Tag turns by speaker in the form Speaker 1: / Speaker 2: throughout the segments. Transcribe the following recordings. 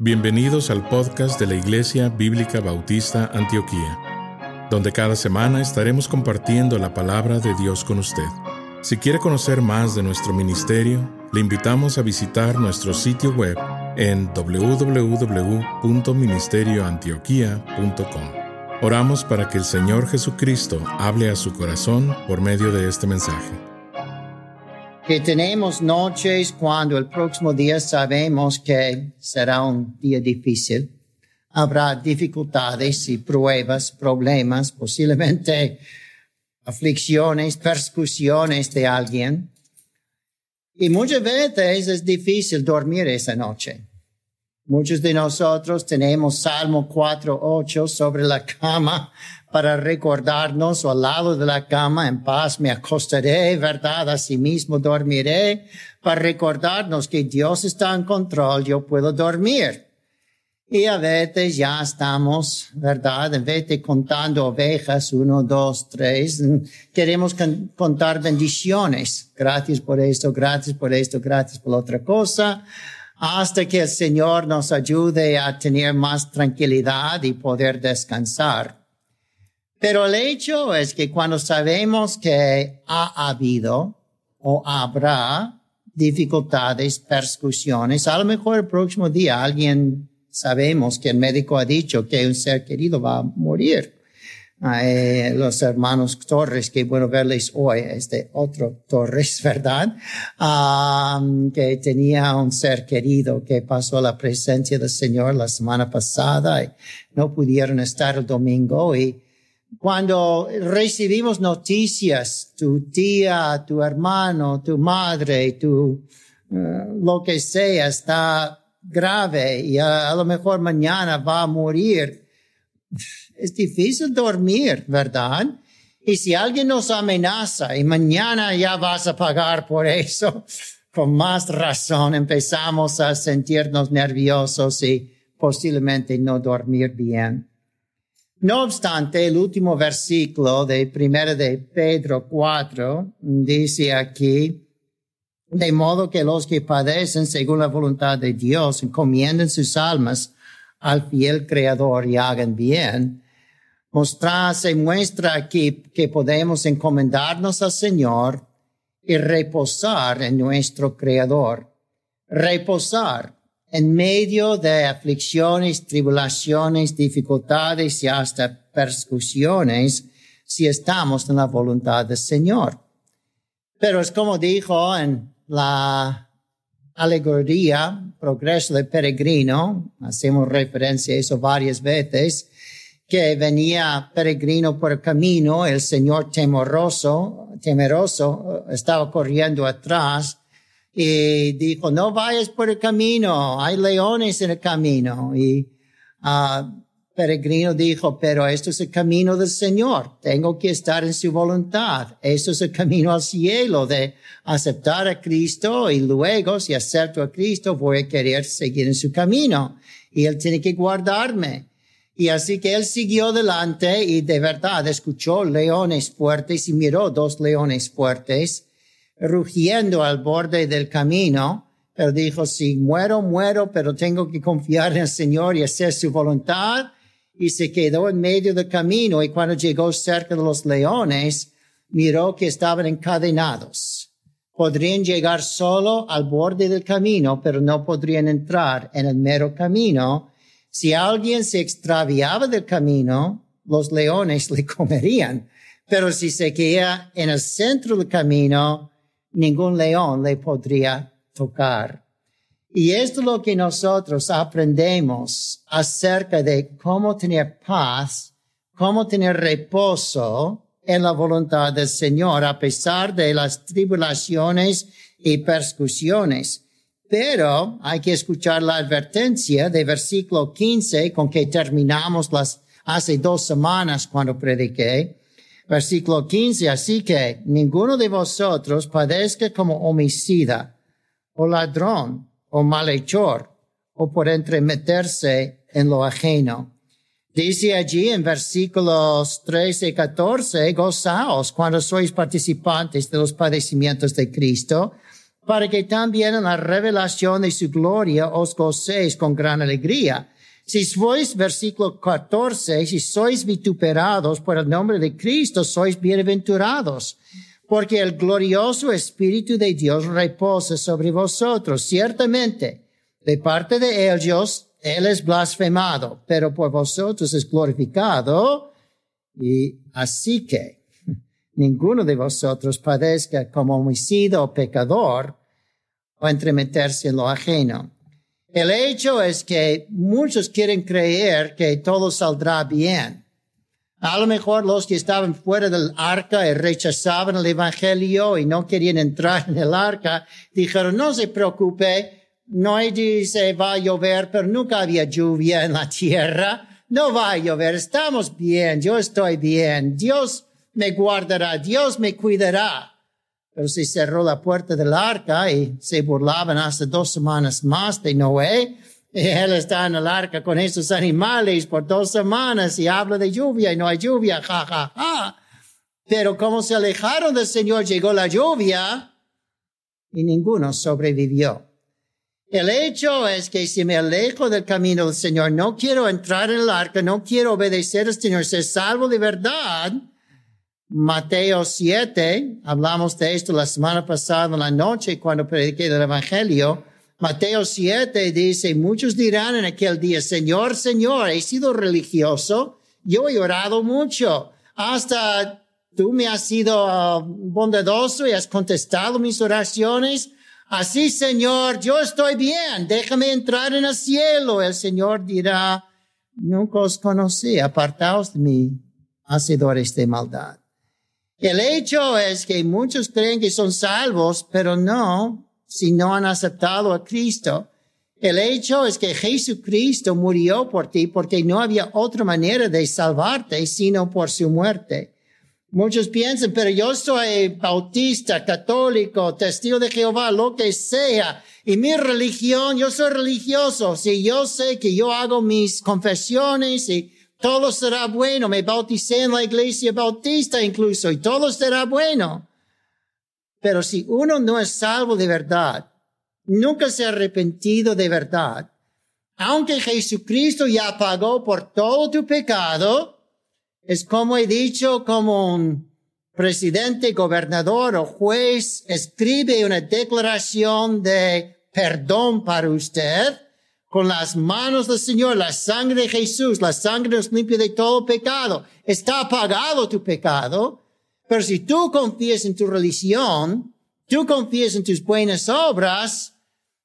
Speaker 1: Bienvenidos al podcast de la Iglesia Bíblica Bautista Antioquía, donde cada semana estaremos compartiendo la palabra de Dios con usted. Si quiere conocer más de nuestro ministerio, le invitamos a visitar nuestro sitio web en www.ministerioantioquia.com. Oramos para que el Señor Jesucristo hable a su corazón por medio de este mensaje.
Speaker 2: Que tenemos noches cuando el próximo día sabemos que será un día difícil. Habrá dificultades y pruebas, problemas, posiblemente aflicciones, persecuciones de alguien. Y muchas veces es difícil dormir esa noche. Muchos de nosotros tenemos Salmo 4:8 sobre la cama para recordarnos, o al lado de la cama, en paz me acostaré, verdad, asimismo dormiré, para recordarnos que Dios está en control, yo puedo dormir. Y a veces ya estamos, verdad, en vez de contando ovejas, 1, 2, 3, queremos contar bendiciones. Gracias por esto, gracias por esto, gracias por otra cosa, hasta que el Señor nos ayude a tener más tranquilidad y poder descansar. Pero el hecho es que cuando sabemos que ha habido o habrá dificultades, persecuciones, a lo mejor el próximo día sabemos que el médico ha dicho que un ser querido va a morir. Los hermanos Torres, que bueno verles hoy, otro Torres, ¿verdad? Que tenía un ser querido que pasó a la presencia del Señor la semana pasada y no pudieron estar el domingo. Y cuando recibimos noticias, tu tía, tu hermano, tu madre, lo que sea está grave y a lo mejor mañana va a morir, es difícil dormir, ¿verdad? Y si alguien nos amenaza y mañana ya vas a pagar por eso, con más razón empezamos a sentirnos nerviosos y posiblemente no dormir bien. No obstante, el último versículo de 1 de Pedro 4 dice aquí: de modo que los que padecen según la voluntad de Dios encomienden sus almas al fiel Creador y hagan bien. Se muestra aquí que podemos encomendarnos al Señor y reposar en nuestro Creador. Reposar en medio de aflicciones, tribulaciones, dificultades y hasta persecuciones, si estamos en la voluntad del Señor. Pero es como dijo en la alegoría, Progreso del Peregrino, hacemos referencia a eso varias veces, que venía peregrino por el camino, el Señor temeroso, estaba corriendo atrás, y dijo, no vayas por el camino, hay leones en el camino. Y Peregrino dijo, pero esto es el camino del Señor, tengo que estar en su voluntad. Esto es el camino al cielo de aceptar a Cristo, y luego si acepto a Cristo voy a querer seguir en su camino. Y Él tiene que guardarme. Y así que Él siguió adelante y de verdad escuchó leones fuertes y miró 2 leones fuertes rugiendo al borde del camino, pero dijo, si muero, pero tengo que confiar en el Señor y hacer su voluntad. Y se quedó en medio del camino, y cuando llegó cerca de los leones, miró que estaban encadenados. Podrían llegar solo al borde del camino, pero no podrían entrar en el mero camino. Si alguien se extraviaba del camino, los leones le comerían. Pero si se quedaba en el centro del camino, ningún león le podría tocar. Y esto es lo que nosotros aprendemos acerca de cómo tener paz, cómo tener reposo en la voluntad del Señor, a pesar de las tribulaciones y persecuciones. Pero hay que escuchar la advertencia de versículo 15 con que terminamos hace 2 semanas cuando prediqué. Versículo 15, así que ninguno de vosotros padezca como homicida, o ladrón, o malhechor, o por entremeterse en lo ajeno. Dice allí en versículos 13 y 14, gozaos cuando sois participantes de los padecimientos de Cristo, para que también en la revelación de su gloria os gocéis con gran alegría. Si sois, versículo 14, si sois vituperados por el nombre de Cristo, sois bienaventurados, porque el glorioso Espíritu de Dios reposa sobre vosotros. Ciertamente, de parte de ellos, Él es blasfemado, pero por vosotros es glorificado, y así que ninguno de vosotros padezca como homicida o pecador, o entremeterse en lo ajeno. El hecho es que muchos quieren creer que todo saldrá bien. A lo mejor los que estaban fuera del arca y rechazaban el evangelio y no querían entrar en el arca, dijeron, no se preocupe, no dice va a llover, pero nunca había lluvia en la tierra. No va a llover, estamos bien, yo estoy bien, Dios me guardará, Dios me cuidará. Pero se cerró la puerta del arca y se burlaban hasta 2 semanas más de Noé. Y él está en el arca con esos animales por 2 semanas y habla de lluvia y no hay lluvia, ja, ja, ja. Pero como se alejaron del Señor, llegó la lluvia y ninguno sobrevivió. El hecho es que si me alejo del camino del Señor, no quiero entrar en el arca, no quiero obedecer al Señor, ser salvo de verdad. Mateo 7, hablamos de esto la semana pasada en la noche cuando prediqué el Evangelio. Mateo 7 dice, muchos dirán en aquel día, Señor, Señor, he sido religioso, yo he orado mucho, hasta tú me has sido bondadoso y has contestado mis oraciones. Así, Señor, yo estoy bien, déjame entrar en el cielo. El Señor dirá, nunca os conocí, apartaos de mí, hacedores de maldad. El hecho es que muchos creen que son salvos, pero no, si no han aceptado a Cristo. El hecho es que Jesucristo murió por ti porque no había otra manera de salvarte sino por su muerte. Muchos piensan, pero yo soy bautista, católico, testigo de Jehová, lo que sea. Y mi religión, yo soy religioso. Si yo sé que yo hago mis confesiones y todo será bueno. Me bauticé en la iglesia bautista incluso y todo será bueno. Pero si uno no es salvo de verdad, nunca se ha arrepentido de verdad, aunque Jesucristo ya pagó por todo tu pecado, es como he dicho, como un presidente, gobernador o juez escribe una declaración de perdón para usted, con las manos del Señor, la sangre de Jesús, la sangre nos limpia de todo pecado. Está pagado tu pecado, pero si tú confías en tu religión, tú confías en tus buenas obras,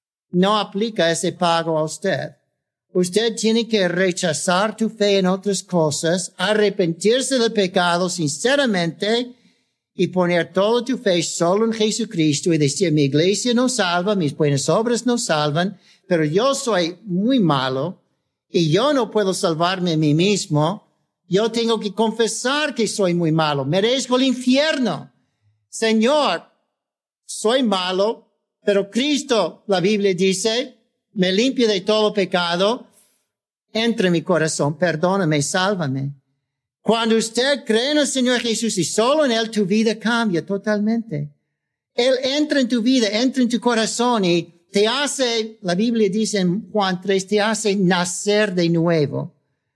Speaker 2: no aplica ese pago a usted. Usted tiene que rechazar tu fe en otras cosas, arrepentirse del pecado sinceramente y poner toda tu fe solo en Jesucristo y decir, mi iglesia no salva, mis buenas obras no salvan, pero yo soy muy malo y yo no puedo salvarme a mí mismo. Yo tengo que confesar que soy muy malo. Merezco el infierno. Señor, soy malo, pero Cristo, la Biblia dice, me limpia de todo pecado. Entra en mi corazón, perdóname, sálvame. Cuando usted cree en el Señor Jesús y solo en Él, tu vida cambia totalmente. Él entra en tu vida, entra en tu corazón y te hace, la Biblia dice en Juan 3, te hace nacer de nuevo.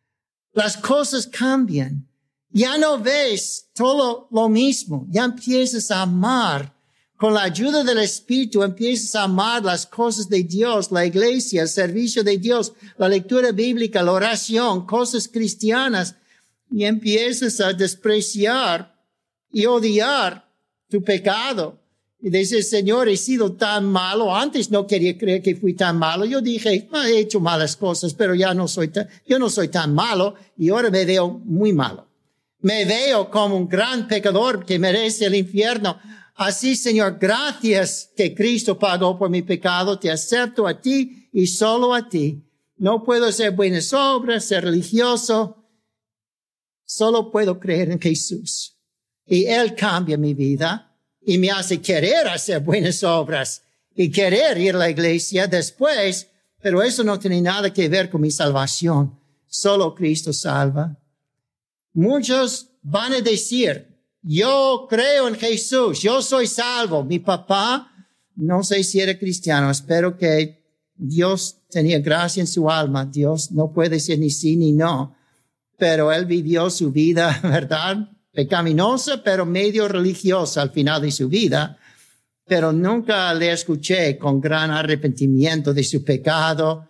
Speaker 2: Las cosas cambian. Ya no ves todo lo mismo. Ya empiezas a amar. Con la ayuda del Espíritu empiezas a amar las cosas de Dios, la iglesia, el servicio de Dios, la lectura bíblica, la oración, cosas cristianas. Y empiezas a despreciar y odiar tu pecado. Y dices, Señor, he sido tan malo. Antes no quería creer que fui tan malo. Yo dije, he hecho malas cosas, pero yo no soy tan malo. Y ahora me veo muy malo. Me veo como un gran pecador que merece el infierno. Así, Señor, gracias que Cristo pagó por mi pecado. Te acepto a ti y solo a ti. No puedo hacer buenas obras, ser religioso. Solo puedo creer en Jesús. Y Él cambia mi vida. Y me hace querer hacer buenas obras y querer ir a la iglesia después, pero eso no tiene nada que ver con mi salvación. Solo Cristo salva. Muchos van a decir, yo creo en Jesús, yo soy salvo. Mi papá no sé si era cristiano, espero que Dios tenía gracia en su alma. Dios no puede decir ni sí ni no, pero él vivió su vida, ¿verdad? Pecaminosa, pero medio religiosa al final de su vida. Pero nunca le escuché con gran arrepentimiento de su pecado.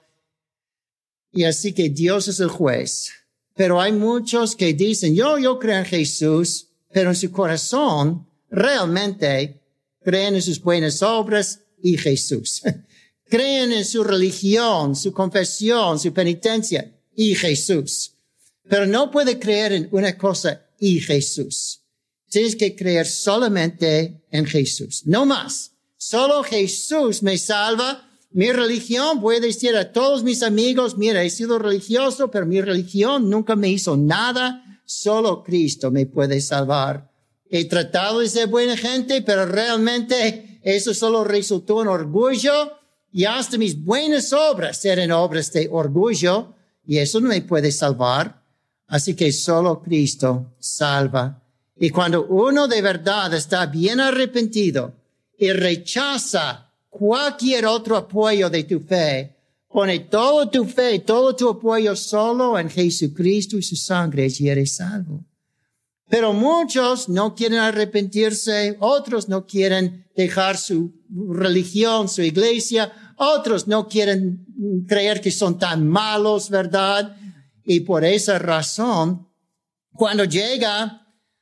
Speaker 2: Y así que Dios es el juez. Pero hay muchos que dicen, yo creo en Jesús, pero en su corazón realmente creen en sus buenas obras y Jesús. Creen en su religión, su confesión, su penitencia y Jesús. Pero no puede creer en una cosa y Jesús. Tienes que creer solamente en Jesús, no más. Solo Jesús me salva. Mi religión, voy a decir a todos mis amigos, mira, he sido religioso, pero mi religión nunca me hizo nada. Solo Cristo me puede salvar. He tratado de ser buena gente, pero realmente eso solo resultó en orgullo. Y hasta mis buenas obras eran obras de orgullo. Y eso no me puede salvar. Así que solo Cristo salva. Y cuando uno de verdad está bien arrepentido y rechaza cualquier otro apoyo de tu fe, pone todo tu fe, todo tu apoyo solo en Jesucristo y su sangre, y eres salvo. Pero muchos no quieren arrepentirse, otros no quieren dejar su religión, su iglesia, otros no quieren creer que son tan malos, ¿verdad? Y por esa razón, cuando llega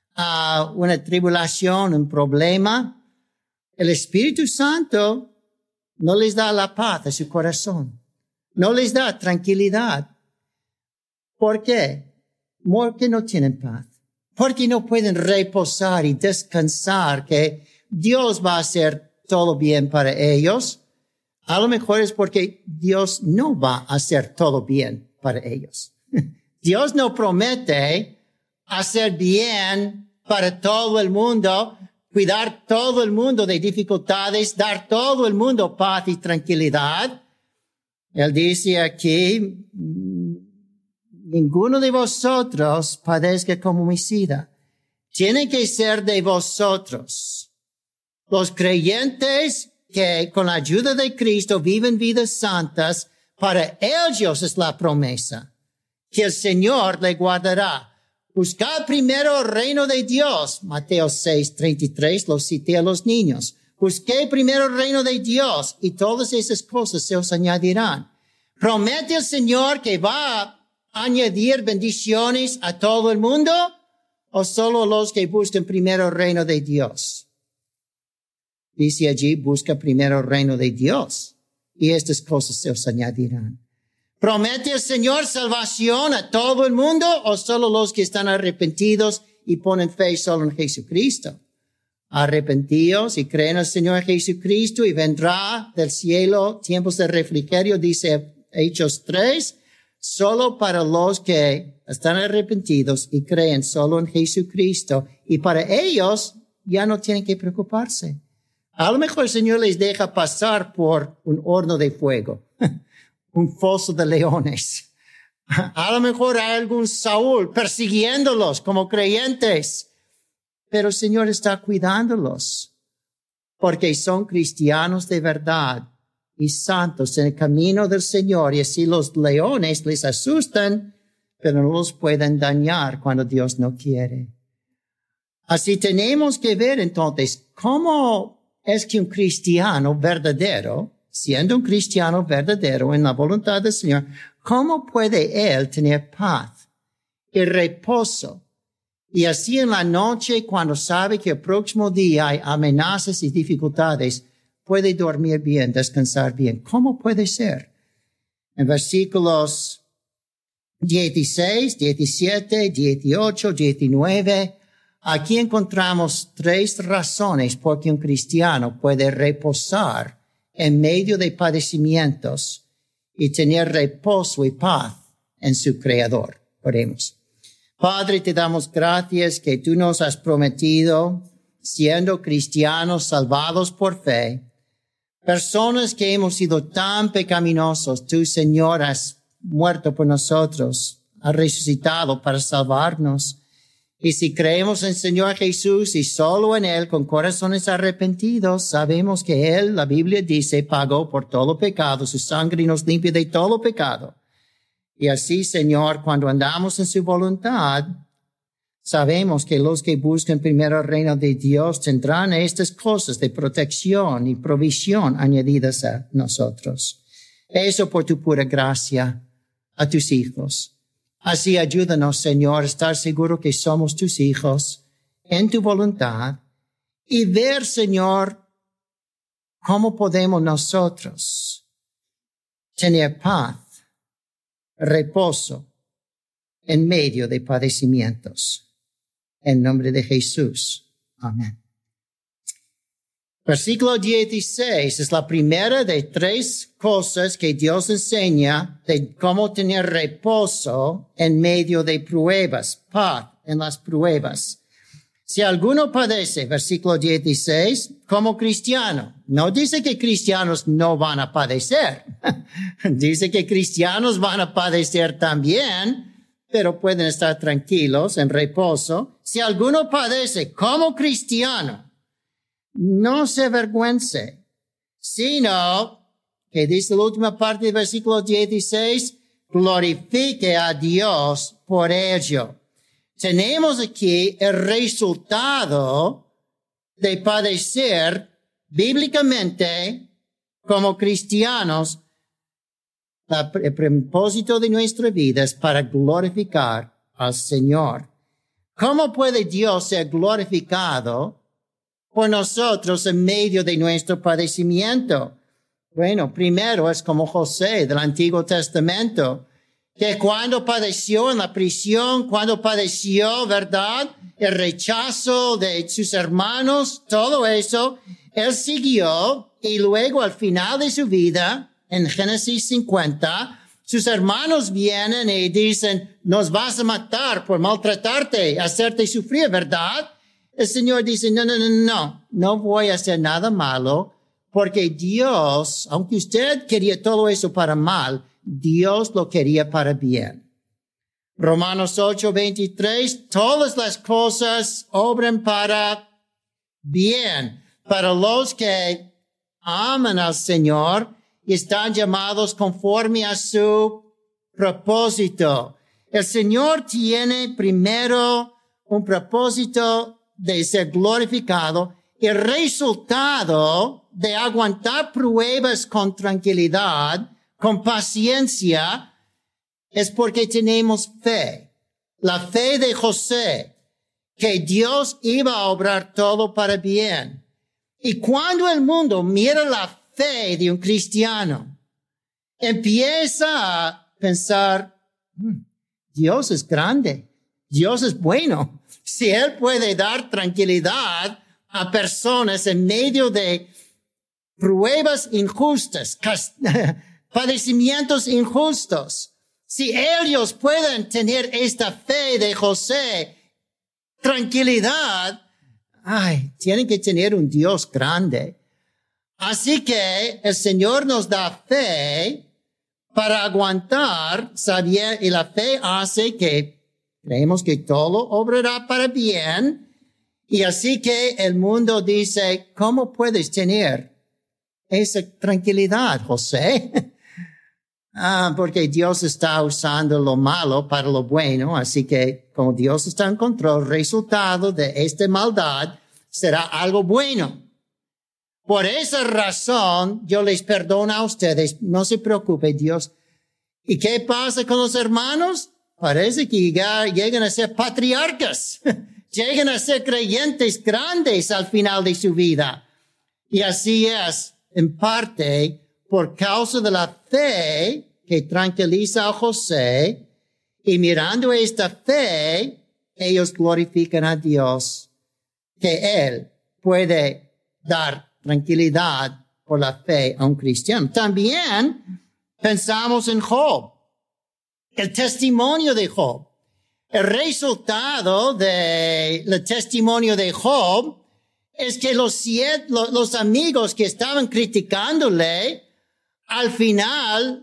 Speaker 2: a una tribulación, un problema, el Espíritu Santo no les da la paz a su corazón. No les da tranquilidad. ¿Por qué? Porque no tienen paz. Porque no pueden reposar y descansar que Dios va a hacer todo bien para ellos. A lo mejor es porque Dios no va a hacer todo bien para ellos. Dios no promete hacer bien para todo el mundo, cuidar todo el mundo de dificultades, dar todo el mundo paz y tranquilidad. Él dice aquí, ninguno de vosotros padezca como homicida. Tiene que ser de vosotros. Los creyentes que con la ayuda de Cristo viven vidas santas, para ellos es la promesa que el Señor le guardará. Buscad primero el reino de Dios. Mateo 6:33, lo cité a los niños. Busqué primero el reino de Dios y todas esas cosas se os añadirán. ¿Promete el Señor que va a añadir bendiciones a todo el mundo o solo los que buscan primero el reino de Dios? Dice allí, busca primero el reino de Dios y estas cosas se os añadirán. ¿Promete el Señor salvación a todo el mundo o solo los que están arrepentidos y ponen fe solo en Jesucristo? Arrepentidos y creen en el Señor Jesucristo y vendrá del cielo tiempos de refrigerio, dice Hechos 3, solo para los que están arrepentidos y creen solo en Jesucristo. Y para ellos ya no tienen que preocuparse. A lo mejor el Señor les deja pasar por un horno de fuego. Un foso de leones. A lo mejor hay algún Saúl persiguiéndolos como creyentes, pero el Señor está cuidándolos porque son cristianos de verdad y santos en el camino del Señor, y así los leones les asustan, pero no los pueden dañar cuando Dios no quiere. Así tenemos que ver entonces cómo es que un cristiano verdadero, siendo un cristiano verdadero en la voluntad del Señor, ¿cómo puede él tener paz y reposo? Y así en la noche, cuando sabe que el próximo día hay amenazas y dificultades, puede dormir bien, descansar bien. ¿Cómo puede ser? En versículos 16, 17, 18, 19, aquí encontramos 3 razones por que un cristiano puede reposar en medio de padecimientos y tener reposo y paz en su Creador. Oremos. Padre, te damos gracias que tú nos has prometido, siendo cristianos salvados por fe, personas que hemos sido tan pecaminosos, tú, Señor, has muerto por nosotros, has resucitado para salvarnos. Y si creemos en el Señor Jesús y solo en Él, con corazones arrepentidos, sabemos que Él, la Biblia dice, pagó por todo pecado, su sangre nos limpia de todo pecado. Y así, Señor, cuando andamos en su voluntad, sabemos que los que buscan primero el reino de Dios tendrán estas cosas de protección y provisión añadidas a nosotros. Eso por tu pura gracia a tus hijos. Así ayúdanos, Señor, a estar seguro que somos tus hijos en tu voluntad y ver, Señor, cómo podemos nosotros tener paz, reposo en medio de padecimientos. En nombre de Jesús. Amén. Versículo 16 es la primera de 3 cosas que Dios enseña de cómo tener reposo en medio de pruebas, paz en las pruebas. Si alguno padece, versículo 16, como cristiano, no dice que cristianos no van a padecer. Dice que cristianos van a padecer también, pero pueden estar tranquilos, en reposo. Si alguno padece como cristiano, no se avergüence, sino que dice la última parte del versículo 16, glorifique a Dios por ello. Tenemos aquí el resultado de padecer bíblicamente como cristianos. El propósito de nuestra vida es para glorificar al Señor. ¿Cómo puede Dios ser glorificado por nosotros en medio de nuestro padecimiento? Bueno, primero es como José del Antiguo Testamento, que cuando padeció en la prisión, cuando padeció, ¿verdad?, el rechazo de sus hermanos, todo eso, él siguió y luego al final de su vida, en Génesis 50, sus hermanos vienen y dicen, nos vas a matar por maltratarte, hacerte sufrir, ¿verdad? El Señor dice, no voy a hacer nada malo, porque Dios, aunque usted quería todo eso para mal, Dios lo quería para bien. Romanos 8:23, todas las cosas obran para bien, para los que aman al Señor y están llamados conforme a su propósito. El Señor tiene primero un propósito de ser glorificado. El resultado de aguantar pruebas con tranquilidad, con paciencia, es porque tenemos fe. La fe de José, que Dios iba a obrar todo para bien. Y cuando el mundo mira la fe de un cristiano, empieza a pensar, Dios es grande, Dios es bueno. Si Él puede dar tranquilidad a personas en medio de pruebas injustas, padecimientos injustos, si ellos pueden tener esta fe de José, tranquilidad, tienen que tener un Dios grande. Así que el Señor nos da fe para aguantar, y la fe hace que creemos que todo obrará para bien. Y así que el mundo dice, ¿cómo puedes tener esa tranquilidad, José? Porque Dios está usando lo malo para lo bueno. Así que como Dios está en control, el resultado de esta maldad será algo bueno. Por esa razón, yo les perdono a ustedes. No se preocupe, Dios. ¿Y qué pasa con los hermanos? Parece que llegan a ser patriarcas. Llegan a ser creyentes grandes al final de su vida. Y así es, en parte, por causa de la fe que tranquiliza a José. Y mirando esta fe, ellos glorifican a Dios, que Él puede dar tranquilidad por la fe a un cristiano. También pensamos en Job, el testimonio de Job. El resultado del testimonio de Job es que los amigos que estaban criticándole, al final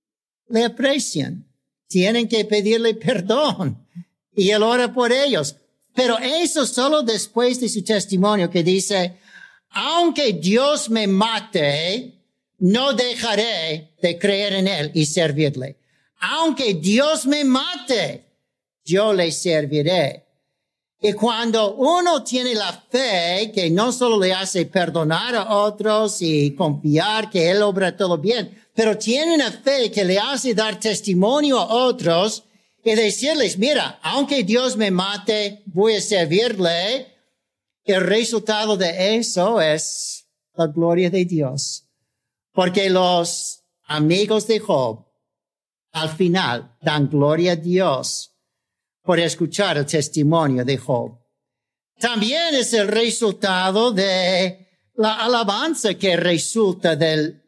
Speaker 2: le aprecian. Tienen que pedirle perdón. Y él ora por ellos. Pero eso solo después de su testimonio que dice, aunque Dios me mate, no dejaré de creer en Él y servirle. Aunque Dios me mate, yo le serviré. Y cuando uno tiene la fe que no solo le hace perdonar a otros y confiar que Él obra todo bien, pero tiene una fe que le hace dar testimonio a otros y decirles, mira, aunque Dios me mate, voy a servirle. El resultado de eso es la gloria de Dios. Porque los amigos de Job al final dan gloria a Dios por escuchar el testimonio de Job. También es el resultado de la alabanza que resulta de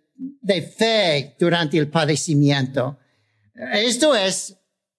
Speaker 2: fe durante el padecimiento. Esto es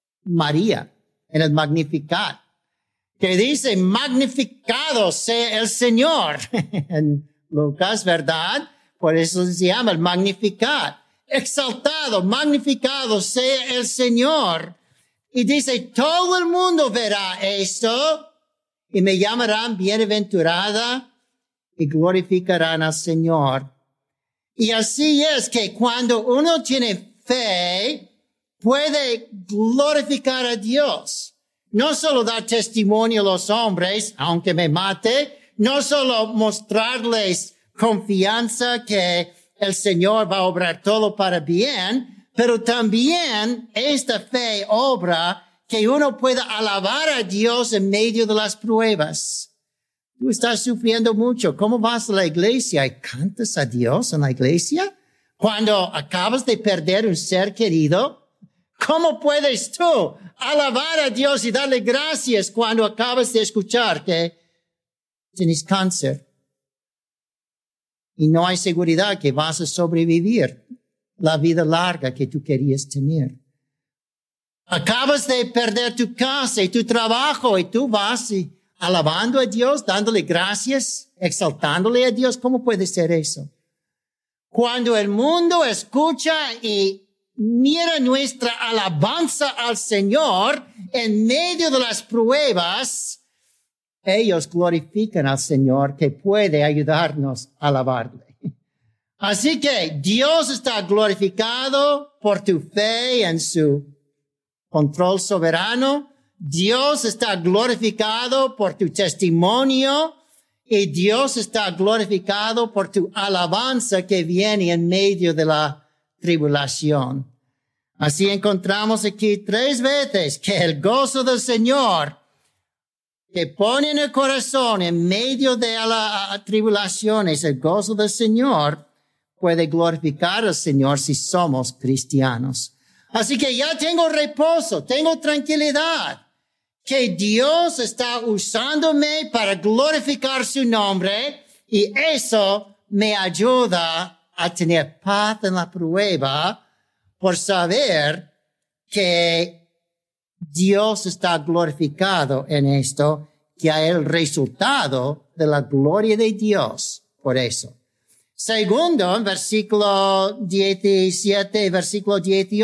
Speaker 2: María en el Magnificat, que dice, magnificado sea el Señor. En Lucas, ¿verdad? Por eso se llama el Magnificat. Exaltado, magnificado sea el Señor. Y dice, todo el mundo verá esto y me llamarán bienaventurada y glorificarán al Señor. Y así es que cuando uno tiene fe, puede glorificar a Dios. No solo dar testimonio a los hombres, aunque me mate, no solo mostrarles confianza que el Señor va a obrar todo para bien, pero también esta fe obra que uno pueda alabar a Dios en medio de las pruebas. Tú estás sufriendo mucho. ¿Cómo vas a la iglesia y cantas a Dios en la iglesia? Cuando acabas de perder un ser querido, ¿cómo puedes tú alabar a Dios y darle gracias cuando acabas de escuchar que tienes cáncer? Y no hay seguridad que vas a sobrevivir la vida larga que tú querías tener. Acabas de perder tu casa y tu trabajo y tú vas alabando a Dios, dándole gracias, exaltándole a Dios. ¿Cómo puede ser eso? Cuando el mundo escucha y mira nuestra alabanza al Señor en medio de las pruebas, ellos glorifican al Señor que puede ayudarnos a alabarle. Así que Dios está glorificado por tu fe en su control soberano. Dios está glorificado por tu testimonio y Dios está glorificado por tu alabanza que viene en medio de la tribulación. Así encontramos aquí 3 veces que el gozo del Señor que pone en el corazón en medio de la tribulación es el gozo del Señor puede glorificar al Señor si somos cristianos. Así que ya tengo reposo, tengo tranquilidad, que Dios está usándome para glorificar su nombre y eso me ayuda a tener paz en la prueba por saber que Dios está glorificado en esto, que hay el resultado de la gloria de Dios por eso. Segundo, en versículo 17, versículo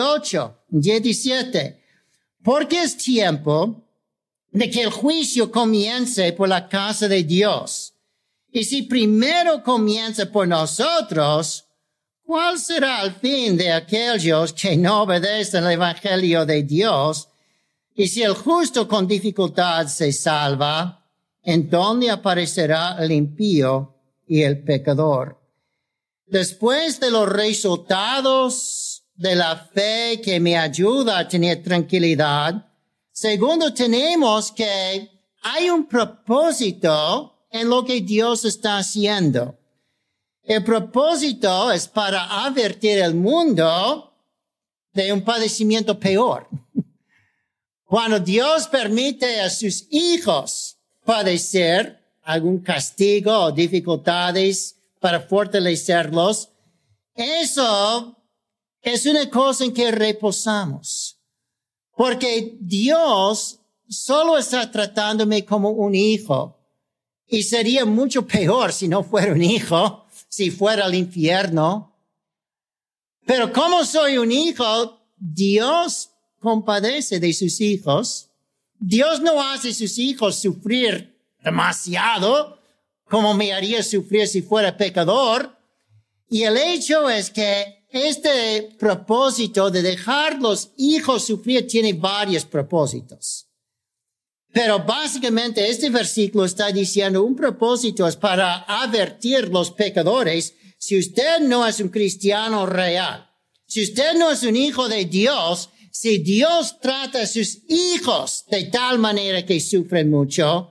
Speaker 2: 17. Porque es tiempo de que el juicio comience por la casa de Dios. Y si primero comienza por nosotros, ¿cuál será el fin de aquellos que no obedecen el evangelio de Dios? Y si el justo con dificultad se salva, ¿en dónde aparecerá el impío y el pecador? Después de los resultados de la fe que me ayuda a tener tranquilidad, segundo, tenemos que hay un propósito en lo que Dios está haciendo. El propósito es para advertir al mundo de un padecimiento peor. Cuando Dios permite a sus hijos padecer algún castigo o dificultades para fortalecerlos, eso es una cosa en que reposamos. Porque Dios solo está tratándome como un hijo. Y sería mucho peor si no fuera un hijo, si fuera al infierno. Pero como soy un hijo, Dios compadece de sus hijos Dios no hace a sus hijos sufrir demasiado como me haría sufrir si fuera pecador. Y el hecho es que este propósito de dejar los hijos sufrir tiene varios propósitos. Pero básicamente este versículo está diciendo un propósito es para advertir los pecadores. Si usted no es un cristiano real, si usted no es un hijo de Dios, si Dios trata a sus hijos de tal manera que sufren mucho,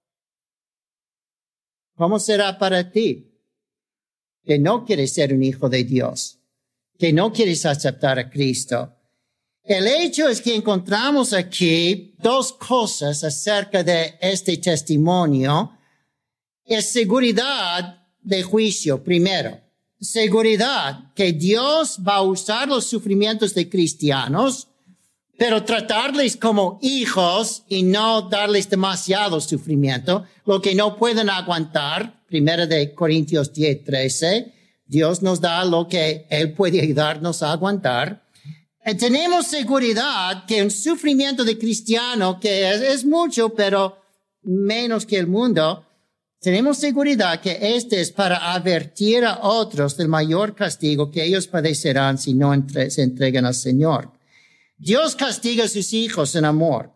Speaker 2: ¿cómo será para ti? Que no quieres ser un hijo de Dios, que no quieres aceptar a Cristo. El hecho es que encontramos aquí dos cosas acerca de este testimonio. Es seguridad de juicio, primero. Seguridad que Dios va a usar los sufrimientos de cristianos, pero tratarles como hijos y no darles demasiado sufrimiento, lo que no pueden aguantar. Primera de Corintios 10:13. Dios nos da lo que Él puede ayudarnos a aguantar. Tenemos seguridad que un sufrimiento de cristiano, que es mucho, pero menos que el mundo, tenemos seguridad que este es para advertir a otros del mayor castigo que ellos padecerán si no se entregan al Señor. Dios castiga a sus hijos en amor,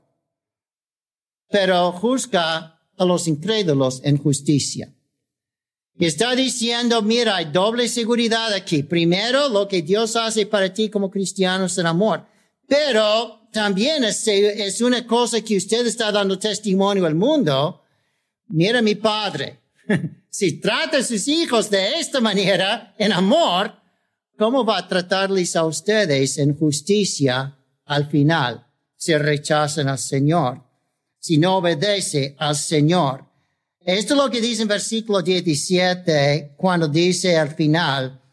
Speaker 2: pero juzga a los incrédulos en justicia. Y está diciendo, mira, hay doble seguridad aquí. Primero, lo que Dios hace para ti como cristiano es en amor. Pero también es una cosa que usted está dando testimonio al mundo. Mira mi padre. Si trata a sus hijos de esta manera, en amor, ¿cómo va a tratarles a ustedes en justicia al final? Si rechazan al Señor, si no obedece al Señor. Esto es lo que dice en versículo 17, cuando dice al final,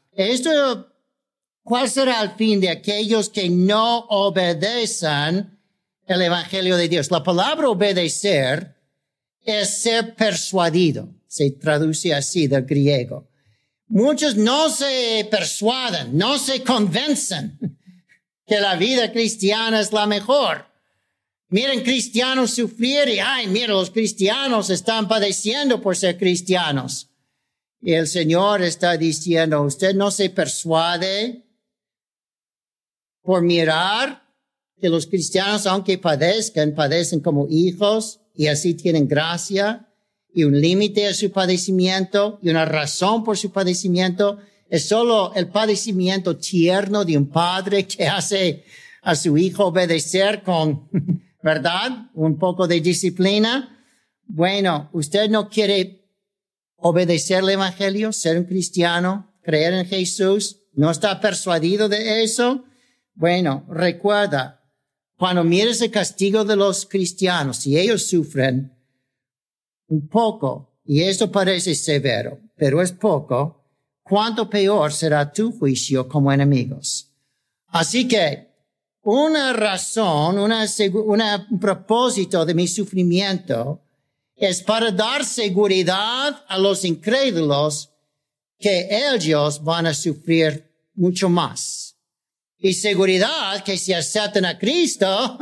Speaker 2: ¿cuál será el fin de aquellos que no obedecen el Evangelio de Dios? La palabra obedecer es ser persuadido. Se traduce así del griego. Muchos no se persuaden, no se convencen que la vida cristiana es la mejor. Miren cristianos sufrir y, mira, los cristianos están padeciendo por ser cristianos. Y el Señor está diciendo, usted no se persuade por mirar que los cristianos, aunque padecen como hijos y así tienen gracia y un límite a su padecimiento y una razón por su padecimiento. Es solo el padecimiento tierno de un padre que hace a su hijo obedecer con, ¿verdad? Un poco de disciplina. Bueno, usted no quiere obedecer el Evangelio, ser un cristiano, creer en Jesús, no está persuadido de eso. Bueno, recuerda, cuando mires el castigo de los cristianos, si ellos sufren un poco, y eso parece severo, pero es poco, cuánto peor será tu juicio como enemigos. Así que una razón, un propósito de mi sufrimiento es para dar seguridad a los incrédulos que ellos van a sufrir mucho más. Y seguridad que si aceptan a Cristo,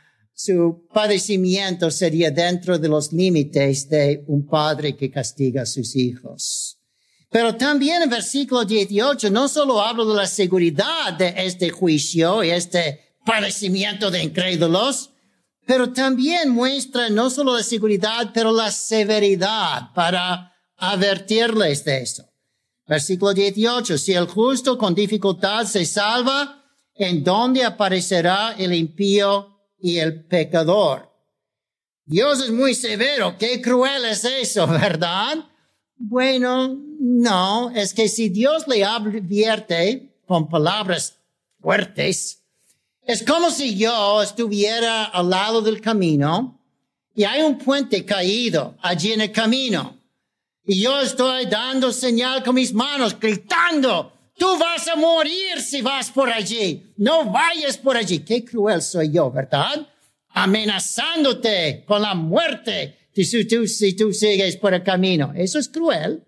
Speaker 2: su padecimiento sería dentro de los límites de un padre que castiga a sus hijos. Pero también en versículo 18 no solo hablo de la seguridad de este juicio y este padecimiento de incrédulos, pero también muestra no solo la seguridad, pero la severidad para advertirles de eso. Versículo 18, si el justo con dificultad se salva, ¿en dónde aparecerá el impío y el pecador? Dios es muy severo, qué cruel es eso, ¿verdad? Bueno, no, es que si Dios le advierte con palabras fuertes, es como si yo estuviera al lado del camino y hay un puente caído allí en el camino. Y yo estoy dando señal con mis manos, gritando, tú vas a morir si vas por allí. No vayas por allí. Qué cruel soy yo, ¿verdad? Amenazándote con la muerte si tú sigues por el camino. ¿Eso es cruel?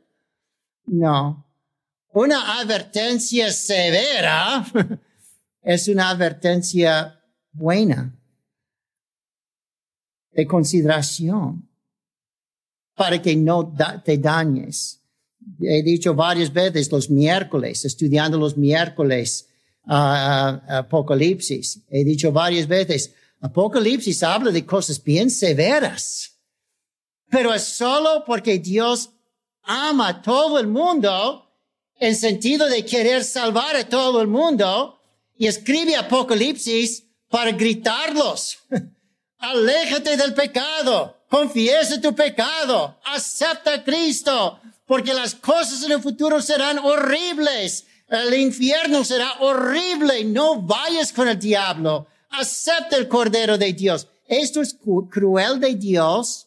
Speaker 2: No. Una advertencia severa es una advertencia buena. de consideración para que no te dañes. He dicho varias veces los miércoles, estudiando los miércoles, Apocalipsis. He dicho varias veces, Apocalipsis habla de cosas bien severas, pero es solo porque Dios ama a todo el mundo en sentido de querer salvar a todo el mundo y escribe Apocalipsis para gritarlos. Aléjate del pecado, confiesa tu pecado, acepta a Cristo, porque las cosas en el futuro serán horribles. El infierno será horrible. No vayas con el diablo. Acepta el Cordero de Dios. Esto es cruel de Dios,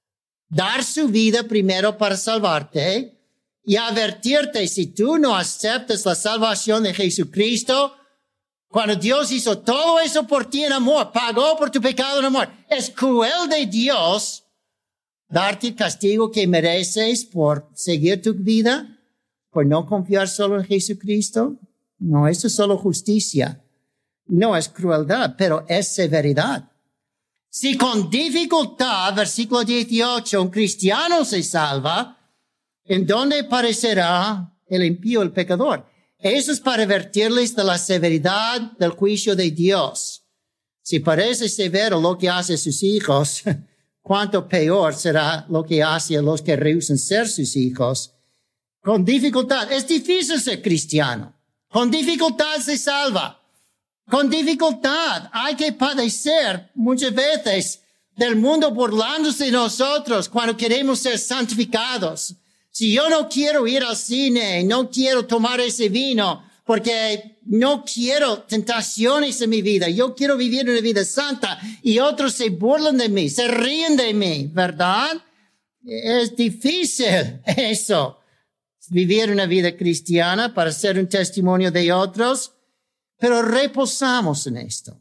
Speaker 2: dar su vida primero para salvarte y advertirte, si tú no aceptas la salvación de Jesucristo, cuando Dios hizo todo eso por ti en amor, pagó por tu pecado en amor, es cruel de Dios darte el castigo que mereces por seguir tu vida, por no confiar solo en Jesucristo. No, eso es solo justicia. No es crueldad, pero es severidad. Si con dificultad, versículo 18, un cristiano se salva, ¿en dónde parecerá el impío, el pecador? Eso es para advertirles de la severidad del juicio de Dios. Si parece severo lo que hace a sus hijos, cuánto peor será lo que hace a los que rehusan ser sus hijos. Con dificultad, es difícil ser cristiano. Con dificultad se salva. Con dificultad hay que padecer muchas veces del mundo burlándose de nosotros cuando queremos ser santificados. Si yo no quiero ir al cine, no quiero tomar ese vino, porque no quiero tentaciones en mi vida, yo quiero vivir una vida santa y otros se burlan de mí, se ríen de mí, ¿verdad? Es difícil eso, vivir una vida cristiana para ser un testimonio de otros, pero reposamos en esto,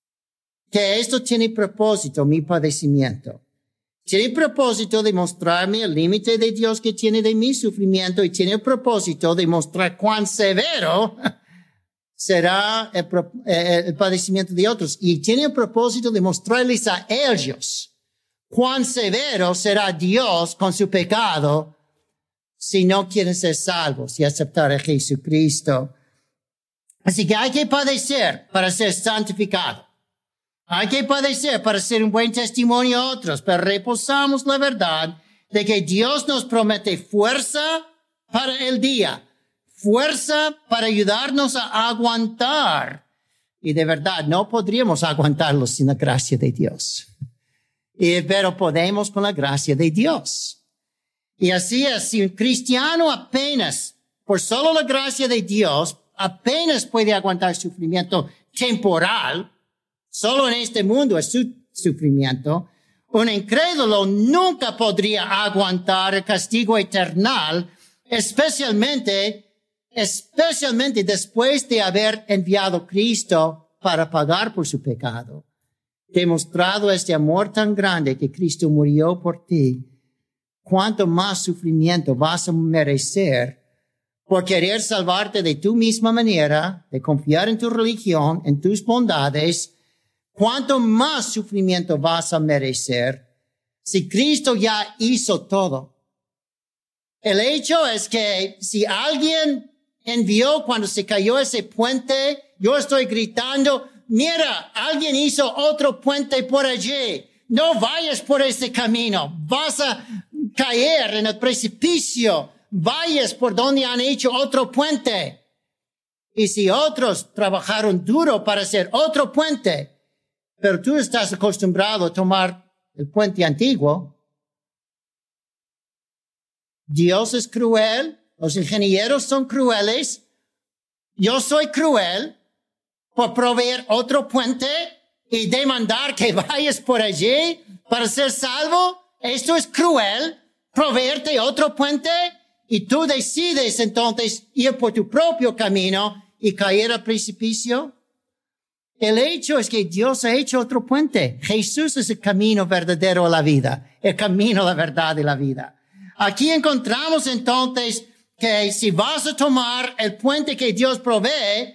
Speaker 2: que esto tiene propósito, mi padecimiento. Tiene el propósito de mostrarme el límite de Dios que tiene de mi sufrimiento y tiene el propósito de mostrar cuán severo será el padecimiento de otros. Y tiene el propósito de mostrarles a ellos cuán severo será Dios con su pecado si no quieren ser salvos y aceptar a Jesucristo. Así que hay que padecer para ser santificado. Hay que padecer para ser un buen testimonio a otros, pero reposamos la verdad de que Dios nos promete fuerza para el día, fuerza para ayudarnos a aguantar. Y de verdad, no podríamos aguantarlo sin la gracia de Dios. Pero podemos con la gracia de Dios. Y así es, si un cristiano apenas, por solo la gracia de Dios, apenas puede aguantar sufrimiento temporal, solo en este mundo es su sufrimiento, un incrédulo nunca podría aguantar el castigo eterno, especialmente después de haber enviado a Cristo para pagar por su pecado. Demostrado este amor tan grande que Cristo murió por ti, cuánto más sufrimiento vas a merecer por querer salvarte de tu misma manera, de confiar en tu religión, en tus bondades. ¿Cuánto más sufrimiento vas a merecer si Cristo ya hizo todo? El hecho es que si alguien envió cuando se cayó ese puente, yo estoy gritando, mira, alguien hizo otro puente por allí. No vayas por ese camino. Vas a caer en el precipicio. Vayas por donde han hecho otro puente. Y si otros trabajaron duro para hacer otro puente, pero tú estás acostumbrado a tomar el puente antiguo. Dios es cruel, los ingenieros son crueles, yo soy cruel por proveer otro puente y demandar que vayas por allí para ser salvo. Esto es cruel, proveerte otro puente y tú decides entonces ir por tu propio camino y caer al precipicio. El hecho es que Dios ha hecho otro puente. Jesús es el camino verdadero a la vida, el camino, la verdad y la vida. Aquí encontramos entonces que si vas a tomar el puente que Dios provee,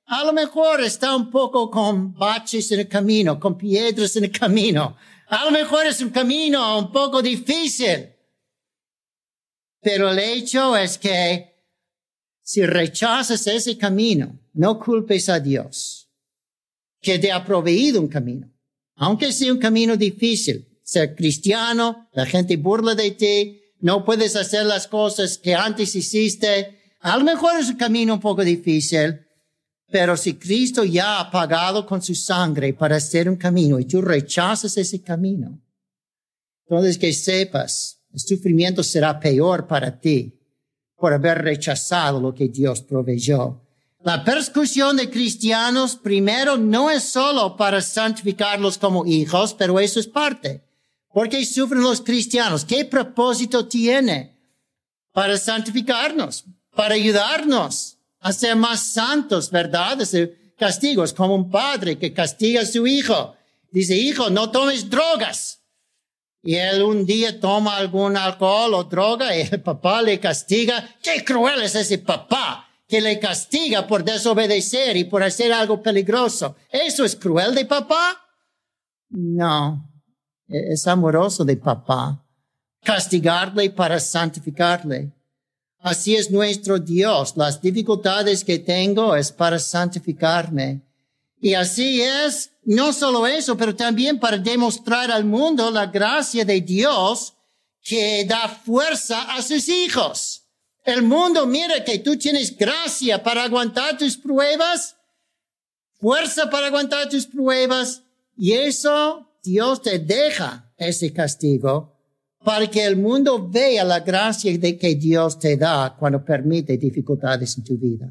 Speaker 2: A lo mejor está un poco con baches en el camino, con piedras en el camino. A lo mejor es un camino un poco difícil. Pero el hecho es que si rechazas ese camino, no culpes a Dios, que te ha proveído un camino. Aunque sea un camino difícil, ser cristiano, la gente burla de ti, no puedes hacer las cosas que antes hiciste. A lo mejor es un camino un poco difícil, pero si Cristo ya ha pagado con su sangre para hacer un camino y tú rechazas ese camino, entonces que sepas, el sufrimiento será peor para ti por haber rechazado lo que Dios proveyó. La persecución de cristianos, primero, no es solo para santificarlos como hijos, pero eso es parte. ¿Por qué sufren los cristianos? ¿Qué propósito tiene? Para santificarnos, para ayudarnos a ser más santos, ¿verdad? Ese castigo es como un padre que castiga a su hijo. Dice, hijo, no tomes drogas. Y él un día toma algún alcohol o droga y el papá le castiga. ¡Qué cruel es ese papá que le castiga por desobedecer y por hacer algo peligroso! ¿Eso es cruel de papá? No. Es amoroso de papá. Castigarle para santificarle. Así es nuestro Dios. Las dificultades que tengo es para santificarme. Y así es, no solo eso, pero también para demostrar al mundo la gracia de Dios que da fuerza a sus hijos. El mundo mira que tú tienes gracia para aguantar tus pruebas, fuerza para aguantar tus pruebas, y eso Dios te deja ese castigo para que el mundo vea la gracia de que Dios te da cuando permite dificultades en tu vida.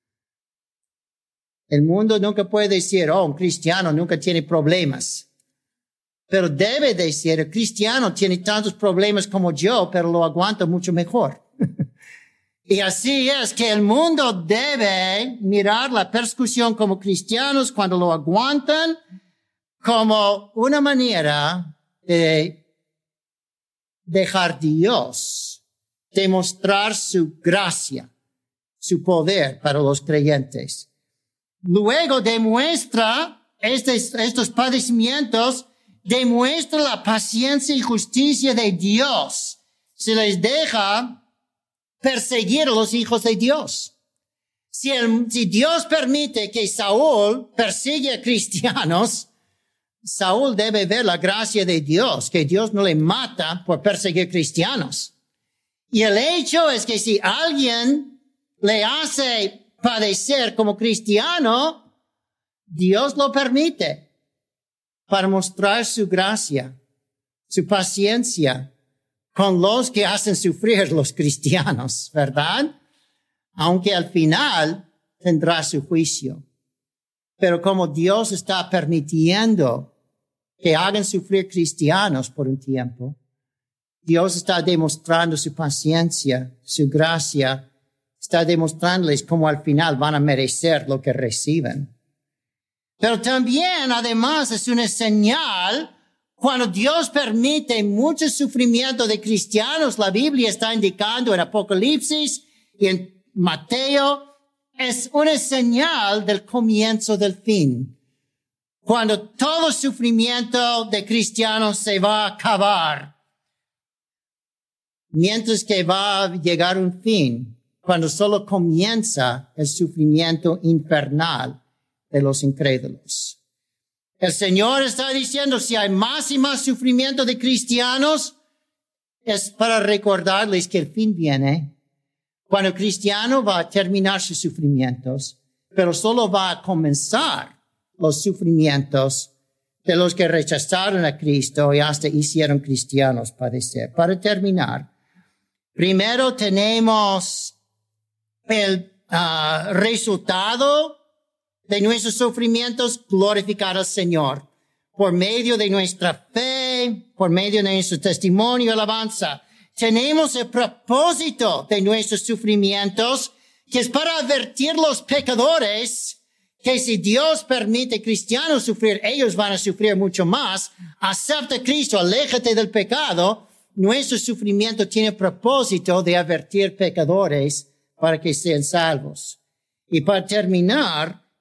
Speaker 2: El mundo nunca puede decir, un cristiano nunca tiene problemas. Pero debe decir, el cristiano tiene tantos problemas como yo, pero lo aguanta mucho mejor. Y así es que el mundo debe mirar la persecución como cristianos cuando lo aguantan como una manera de dejar Dios demostrar su gracia, su poder para los creyentes. Luego demuestra estos padecimientos, demuestra la paciencia y justicia de Dios. Se les deja perseguir a los hijos de Dios. Si Dios permite que Saúl persiga a cristianos, Saúl debe ver la gracia de Dios, que Dios no le mata por perseguir cristianos. Y el hecho es que si alguien le hace padecer como cristiano, Dios lo permite para mostrar su gracia, su paciencia con los que hacen sufrir los cristianos, ¿verdad? Aunque al final tendrá su juicio. Pero como Dios está permitiendo que hagan sufrir cristianos por un tiempo, Dios está demostrando su paciencia, su gracia, está demostrándoles cómo al final van a merecer lo que reciben. Pero también, además, es una señal cuando Dios permite mucho sufrimiento de cristianos. La Biblia está indicando en Apocalipsis y en Mateo, es una señal del comienzo del fin. Cuando todo sufrimiento de cristianos se va a acabar, mientras que va a llegar un fin, cuando solo comienza el sufrimiento infernal de los incrédulos. El Señor está diciendo, si hay más y más sufrimiento de cristianos, es para recordarles que el fin viene, cuando el cristiano va a terminar sus sufrimientos, pero solo va a comenzar los sufrimientos de los que rechazaron a Cristo y hasta hicieron cristianos padecer. Para terminar, primero tenemos el resultado de nuestros sufrimientos, glorificar al Señor por medio de nuestra fe, por medio de nuestro testimonio y alabanza. Tenemos el propósito de nuestros sufrimientos, que es para advertir a los pecadores que si Dios permite cristianos sufrir, ellos van a sufrir mucho más. Acepta a Cristo, aléjate del pecado. Nuestro sufrimiento tiene propósito de advertir pecadores para que sean salvos. Y para terminar,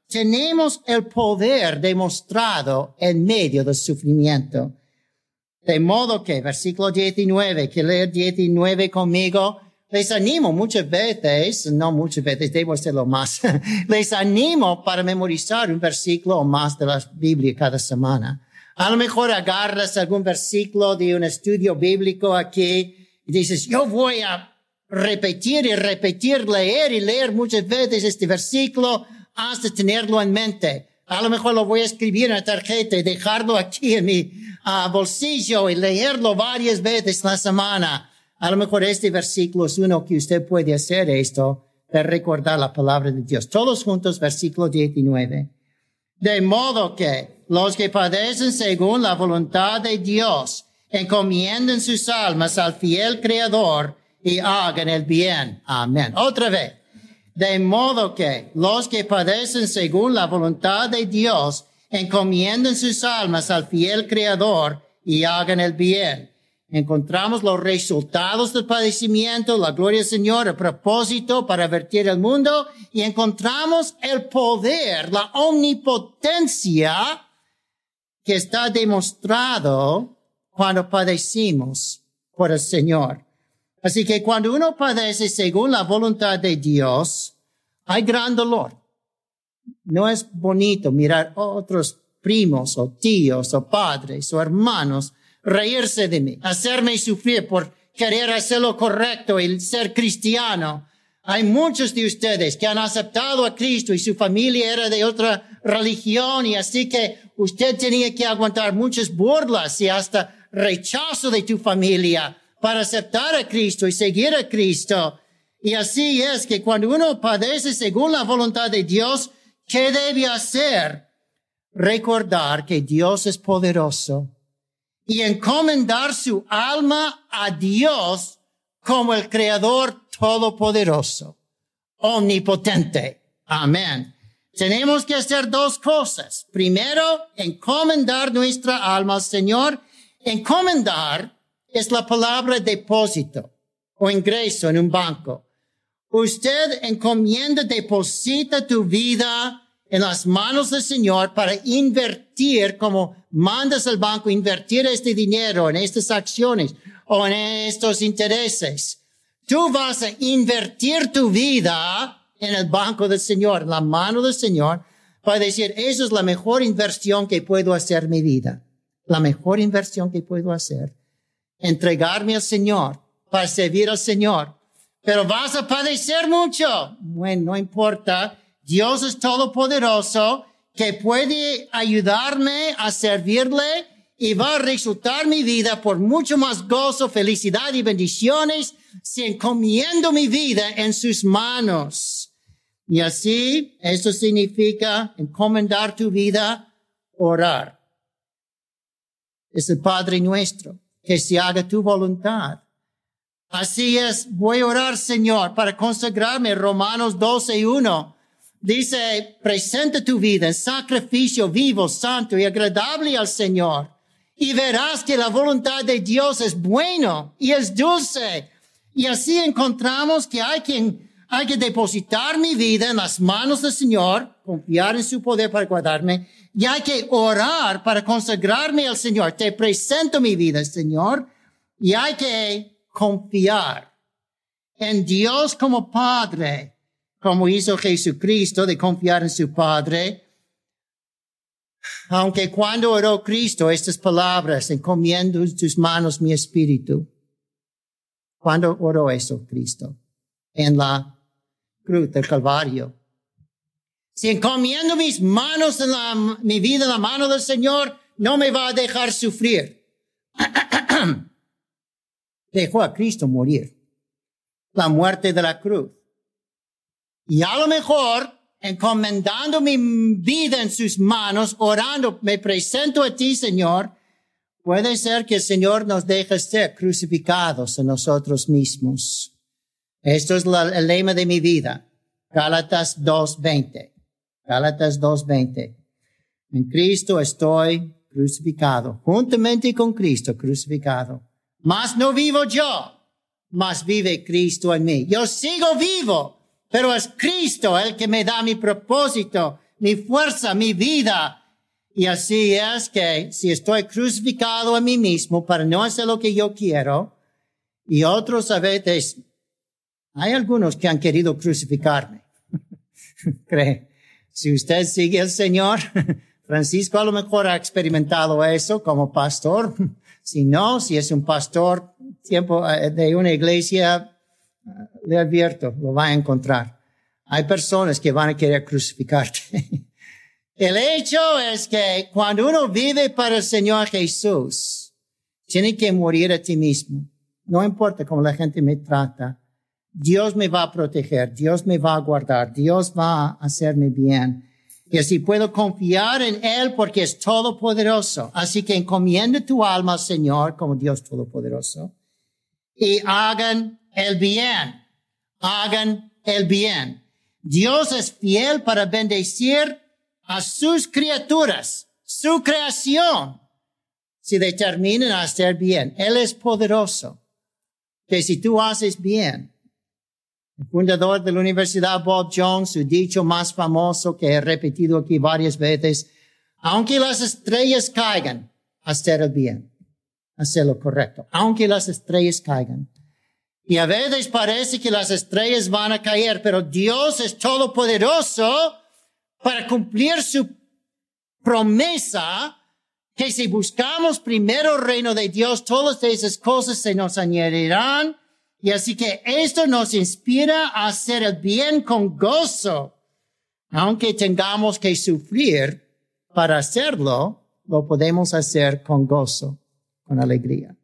Speaker 2: tenemos el poder demostrado en medio del sufrimiento. De modo que, versículo 19, que leer 19 conmigo, les animo muchas veces, no muchas veces, debo hacerlo más, les animo para memorizar un versículo o más de la Biblia cada semana. A lo mejor agarras algún versículo de un estudio bíblico aquí y dices, yo voy a repetir y repetir, leer y leer muchas veces este versículo hasta tenerlo en mente. A lo mejor lo voy a escribir en la tarjeta y dejarlo aquí en mi bolsillo y leerlo varias veces la semana. A lo mejor este versículo es uno que usted puede hacer esto, de recordar la palabra de Dios. Todos juntos, versículo 19. De modo que los que padecen según la voluntad de Dios, encomienden sus almas al fiel Creador y hagan el bien. Amén. Otra vez. De modo que los que padecen según la voluntad de Dios, encomienden sus almas al fiel Creador y hagan el bien. Encontramos los resultados del padecimiento, la gloria del Señor, el propósito para vertir el mundo, y encontramos el poder, la omnipotencia que está demostrado cuando padecimos por el Señor. Así que cuando uno padece según la voluntad de Dios, hay gran dolor. No es bonito mirar otros primos o tíos o padres o hermanos reírse de mí, hacerme sufrir por querer hacer lo correcto y ser cristiano. Hay muchos de ustedes que han aceptado a Cristo y su familia era de otra religión y así que usted tenía que aguantar muchas burlas y hasta rechazo de tu familia para aceptar a Cristo y seguir a Cristo. Y así es que cuando uno padece según la voluntad de Dios, ¿qué debe hacer? Recordar que Dios es poderoso y encomendar su alma a Dios como el Creador todopoderoso, omnipotente. Amén. Tenemos que hacer dos cosas. Primero, encomendar nuestra alma al Señor. Encomendar es la palabra depósito o ingreso en un banco. Usted encomienda, deposita tu vida en las manos del Señor para invertir, como mandas al banco, invertir este dinero en estas acciones o en estos intereses. Tú vas a invertir tu vida en el banco del Señor, en la mano del Señor, para decir, eso es la mejor inversión que puedo hacer en mi vida. La mejor inversión que puedo hacer. Entregarme al Señor, para servir al Señor. Pero vas a padecer mucho. Bueno, no importa. Dios es todopoderoso, que puede ayudarme a servirle y va a resultar mi vida por mucho más gozo, felicidad y bendiciones si encomiendo mi vida en sus manos. Y así, eso significa encomendar tu vida, orar. Es el Padre nuestro, que se haga tu voluntad. Así es, voy a orar, Señor, para consagrarme. Romanos 12:1. Dice, presenta tu vida en sacrificio vivo, santo y agradable al Señor. Y verás que la voluntad de Dios es bueno y es dulce. Y así encontramos que hay que depositar mi vida en las manos del Señor, confiar en su poder para guardarme. Y hay que orar para consagrarme al Señor. Te presento mi vida, Señor. Y hay que confiar en Dios como Padre, como hizo Jesucristo, de confiar en su Padre. Aunque cuando oró Cristo estas palabras, encomiendo en tus manos mi espíritu. ¿Cuándo oró eso Cristo? En la cruz del Calvario. Si encomiendo mis manos mi vida en la mano del Señor, no me va a dejar sufrir. Dejó a Cristo morir. La muerte de la cruz. Y a lo mejor, encomendando mi vida en sus manos, orando, me presento a ti, Señor, puede ser que el Señor nos deje ser crucificados en nosotros mismos. Esto es el lema de mi vida. Gálatas 2:20. Gálatas 2:20. En Cristo estoy crucificado, juntamente con Cristo crucificado. Mas no vivo yo, mas vive Cristo en mí. Yo sigo vivo, pero es Cristo el que me da mi propósito, mi fuerza, mi vida. Y así es que si estoy crucificado a mí mismo para no hacer lo que yo quiero, y otros a veces, hay algunos que han querido crucificarme. ¿Cree? Si usted sigue al Señor, Francisco a lo mejor ha experimentado eso como pastor. Si no, si es un pastor de una iglesia, le advierto, lo va a encontrar. Hay personas que van a querer crucificarte. El hecho es que cuando uno vive para el Señor Jesús, tiene que morir a ti mismo. No importa cómo la gente me trata. Dios me va a proteger, Dios me va a guardar, Dios va a hacerme bien. Y así puedo confiar en Él porque es todopoderoso. Así que encomienda tu alma al Señor como Dios todopoderoso. Y hagan el bien. Hagan el bien. Dios es fiel para bendecir a sus criaturas, su creación, si determinan a hacer bien. Él es poderoso. Que si tú haces bien, el fundador de la Universidad Bob Jones, su dicho más famoso que he repetido aquí varias veces, aunque las estrellas caigan, hacer el bien, hacer lo correcto, aunque las estrellas caigan. Y a veces parece que las estrellas van a caer, pero Dios es todopoderoso para cumplir su promesa que si buscamos primero el reino de Dios, todas esas cosas se nos añadirán. Y así que esto nos inspira a hacer el bien con gozo. Aunque tengamos que sufrir para hacerlo, lo podemos hacer con gozo, con alegría.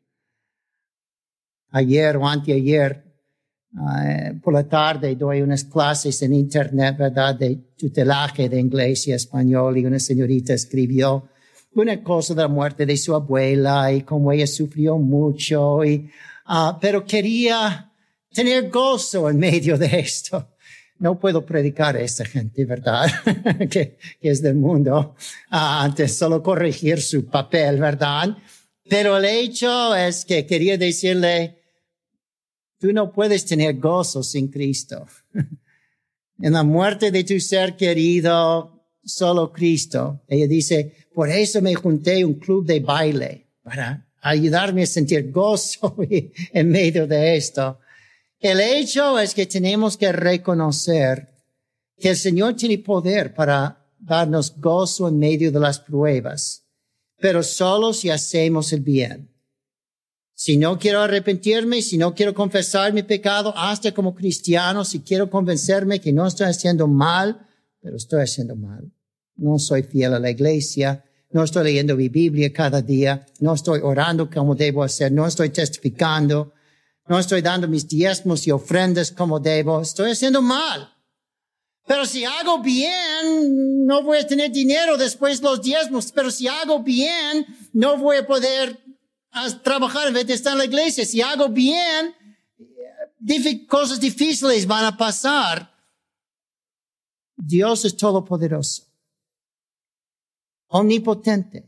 Speaker 2: Ayer o anteayer, por la tarde, doy unas clases en internet, ¿verdad?, de tutelaje de inglés y español, y una señorita escribió una cosa de la muerte de su abuela y cómo ella sufrió mucho, pero quería tener gozo en medio de esto. No puedo predicar a esa gente, ¿verdad? que es del mundo. Antes solo corregir su papel, ¿verdad? Pero el hecho es que quería decirle, tú no puedes tener gozo sin Cristo. En la muerte de tu ser querido, solo Cristo. Ella dice, por eso me junté a un club de baile, para ayudarme a sentir gozo en medio de esto. El hecho es que tenemos que reconocer que el Señor tiene poder para darnos gozo en medio de las pruebas, pero solo si hacemos el bien. Si no quiero arrepentirme, si no quiero confesar mi pecado, hasta como cristiano, si quiero convencerme que no estoy haciendo mal, pero estoy haciendo mal. No soy fiel a la iglesia, no estoy leyendo mi Biblia cada día, no estoy orando como debo hacer, no estoy testificando, no estoy dando mis diezmos y ofrendas como debo, estoy haciendo mal. Pero si hago bien, no voy a tener dinero después de los diezmos, pero si hago bien, no voy a poder trabajar en vez de estar en la iglesia. Si hago bien, cosas difíciles van a pasar. Dios es todopoderoso, omnipotente.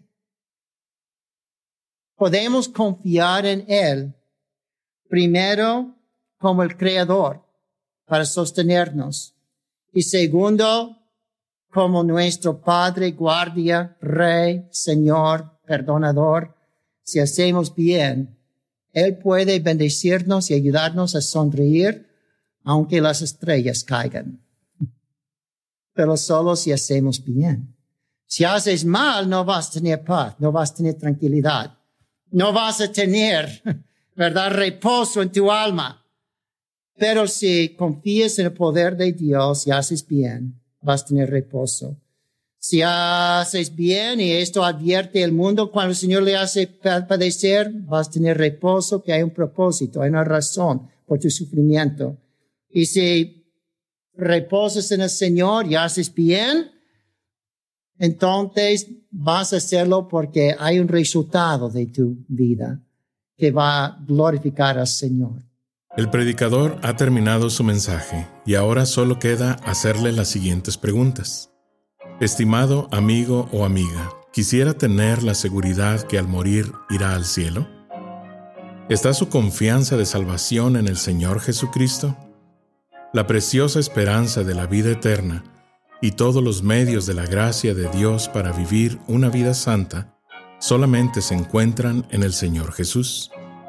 Speaker 2: Podemos confiar en Él, primero, como el Creador, para sostenernos. Y segundo, como nuestro Padre, guardia, Rey, Señor, perdonador. Si hacemos bien, Él puede bendecirnos y ayudarnos a sonreír, aunque las estrellas caigan. Pero solo si hacemos bien. Si haces mal, no vas a tener paz, no vas a tener tranquilidad, no vas a tener, ¿verdad?, reposo en tu alma. Pero si confías en el poder de Dios y haces bien, vas a tener reposo. Si haces bien y esto advierte el mundo cuando el Señor le hace padecer, vas a tener reposo, que hay un propósito, hay una razón por tu sufrimiento. Y si reposas en el Señor y haces bien, entonces vas a hacerlo porque hay un resultado de tu vida que va a glorificar al Señor.
Speaker 1: El predicador ha terminado su mensaje y ahora solo queda hacerle las siguientes preguntas. Estimado amigo o amiga, ¿quisiera tener la seguridad que al morir irá al cielo? ¿Está su confianza de salvación en el Señor Jesucristo? La preciosa esperanza de la vida eterna y todos los medios de la gracia de Dios para vivir una vida santa solamente se encuentran en el Señor Jesús.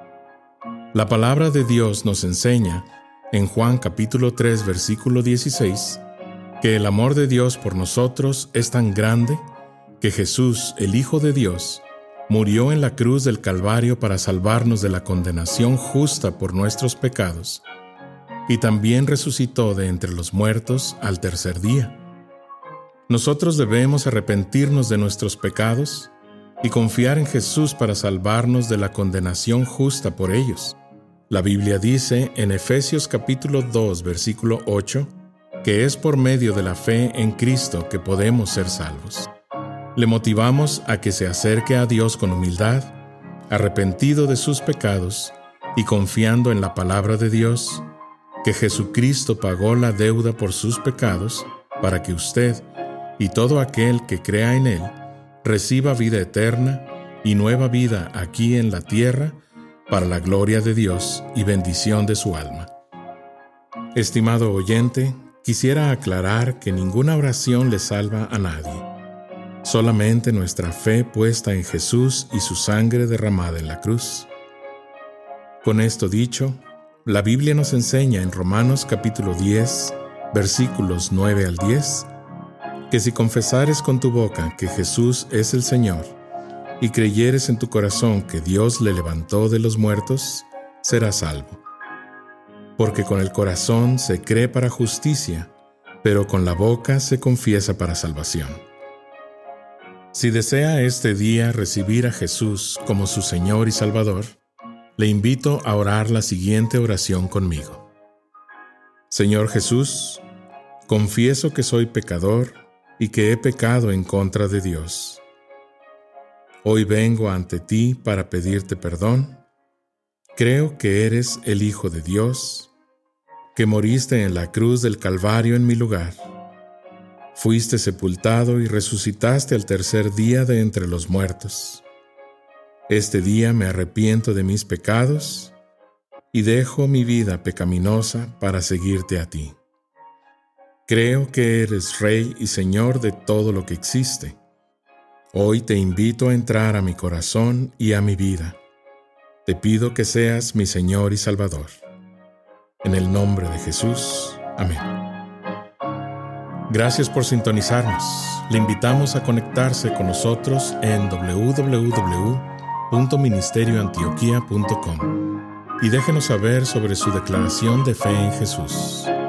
Speaker 1: La palabra de Dios nos enseña, en Juan capítulo 3, versículo 16, que el amor de Dios por nosotros es tan grande que Jesús, el Hijo de Dios, murió en la cruz del Calvario para salvarnos de la condenación justa por nuestros pecados, y también resucitó de entre los muertos al tercer día. Nosotros debemos arrepentirnos de nuestros pecados y confiar en Jesús para salvarnos de la condenación justa por ellos. La Biblia dice en Efesios capítulo 2, versículo 8, que es por medio de la fe en Cristo que podemos ser salvos. Le motivamos a que se acerque a Dios con humildad, arrepentido de sus pecados y confiando en la palabra de Dios, que Jesucristo pagó la deuda por sus pecados para que usted y todo aquel que crea en Él reciba vida eterna y nueva vida aquí en la tierra para la gloria de Dios y bendición de su alma. Estimado oyente, quisiera aclarar que ninguna oración le salva a nadie. Solamente nuestra fe puesta en Jesús y su sangre derramada en la cruz. Con esto dicho, la Biblia nos enseña en Romanos capítulo 10, versículos 9 al 10, que si confesares con tu boca que Jesús es el Señor y creyeres en tu corazón que Dios le levantó de los muertos, serás salvo. Porque con el corazón se cree para justicia, pero con la boca se confiesa para salvación. Si desea este día recibir a Jesús como su Señor y Salvador, le invito a orar la siguiente oración conmigo. Señor Jesús, confieso que soy pecador y que he pecado en contra de Dios. Hoy vengo ante ti para pedirte perdón. Creo que eres el Hijo de Dios, que moriste en la cruz del Calvario en mi lugar. Fuiste sepultado y resucitaste al tercer día de entre los muertos. Este día me arrepiento de mis pecados y dejo mi vida pecaminosa para seguirte a ti. Creo que eres Rey y Señor de todo lo que existe. Hoy te invito a entrar a mi corazón y a mi vida. Te pido que seas mi Señor y Salvador. En el nombre de Jesús. Amén. Gracias por sintonizarnos. Le invitamos a conectarse con nosotros en www.ministerioantioquia.com y déjenos saber sobre su declaración de fe en Jesús.